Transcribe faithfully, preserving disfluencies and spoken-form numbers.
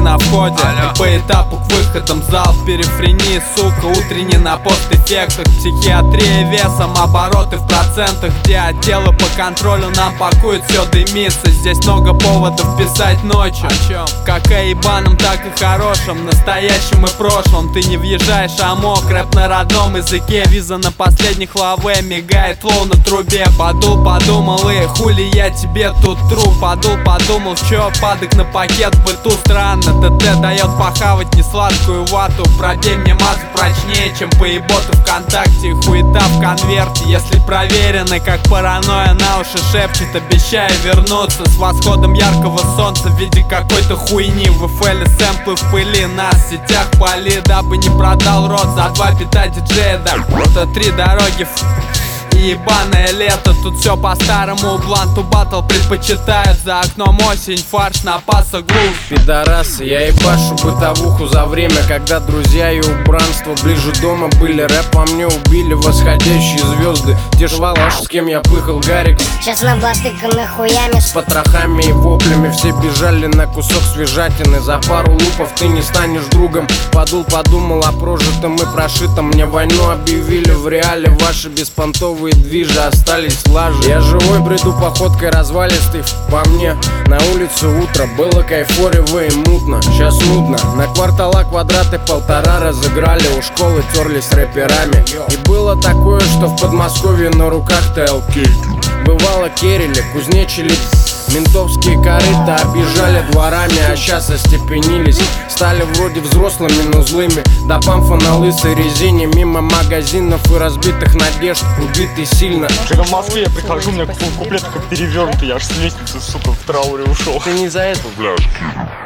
на входе. И по этапу к выходам зал перифрении, сука, утренний на постэффектах. Психиатрия весом, обороты в процентах, где отделы по контролю нам пакуют, все дымится. Здесь много поводов писать ночью. О чем? Как о ебаном, так и хорошем, настоящем и прошлом. Ты не въезжаешь амок, рэп на родном языке. Виза на последних лаве, мигает флоу на трубе. Подул, подумал и хули я тебе тут тру. Подул, подумал, чё, падок на пакет в быту. Странно, ТТ дает похавать несладкую вату. Пробей мне массу прочнее, чем поеботы ВКонтакте. Хуета в конверте, если проверены, как паранойя на уши шепчет, обещая вернуться с восходом яркого солнца в виде какой-то хуйни. В эф эле сэмплы в пыли, нас в сетях пали, дабы не продал рот за два бита диджея. Да, это три дороги и ебаное лето. Тут все по-старому, бланту баттл предпочитают. За окном осень, фарш на паса грув. Пидорасы, я ебашу бытовуху за время, когда друзья и убранство ближе дома были. Рэп во мне убили восходящие звезды. Те швалаш, с кем я пыхал, Гарик. Сейчас набластыканы хуями, с потрохами и воплями. Все бежали на кусок свежатины. За пару лупов ты не станешь другом. Подул, подумал о прожитом и прошитом. Мне войну объявили в реале. Ваши беспонтовые движи остались в лаже. Я живой бреду походкой развалистой. По мне на улице утро было кайфорево и мутно. Сейчас нудно. На квартала квадраты полтора разыграли. У школы терлись рэперами. И было такое, что в Подмосковье на руках ТЛК. Бывало керили, кузнечили. Ментовские корыта обижали дворами, а сейчас остепенились. Стали вроде взрослыми, но злыми. До памфа на лысой резине, мимо магазинов и разбитых надежд, убитый сильно. Когда в Москве я прихожу, у меня куплет как перевернутый, я аж с лестницы, сука, в трауре ушел. Ты не за это, блядь.